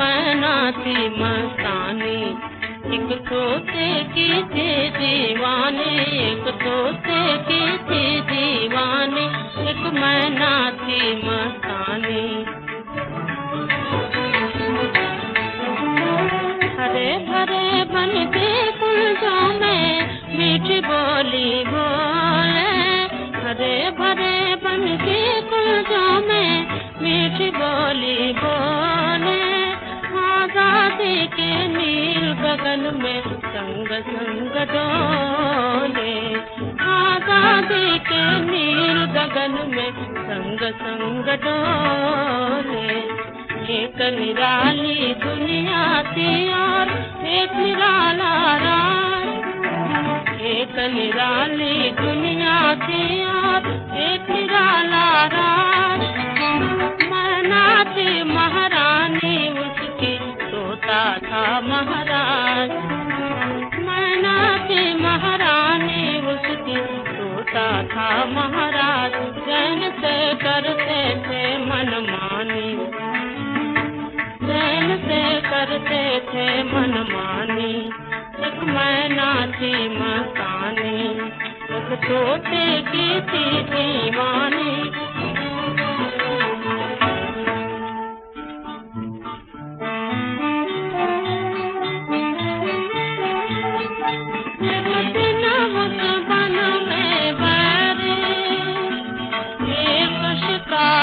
मैना थी मस्तानी, एक तोते की थी दीवानी, एक तोते की थी दीवानी, एक मैना थी मस्तानी। हरे भरे बन के कुंजों में मीठी बोली बोले, हरे भरे बन के कुंजों में मीठी बोली बोले, आजादी के नील गगन में संग संग डोले, आजादी के नील गगन में संग संग डोले। एक निराली दुनिया थी और एक निराला राज, एक निराली दुनिया थी और एक निराला राज। मैना थी महारानी उसकी, तोता था महाराज, मैना थी महारानी उसकी, तोता था महाराज। चैन से करते थे मनमानी, चैन से करते थे मनमानी, एक मैना थी मस्तानी, एक तोते की थी दीवानी। एक दिन उस वन में बैरी एक शिकार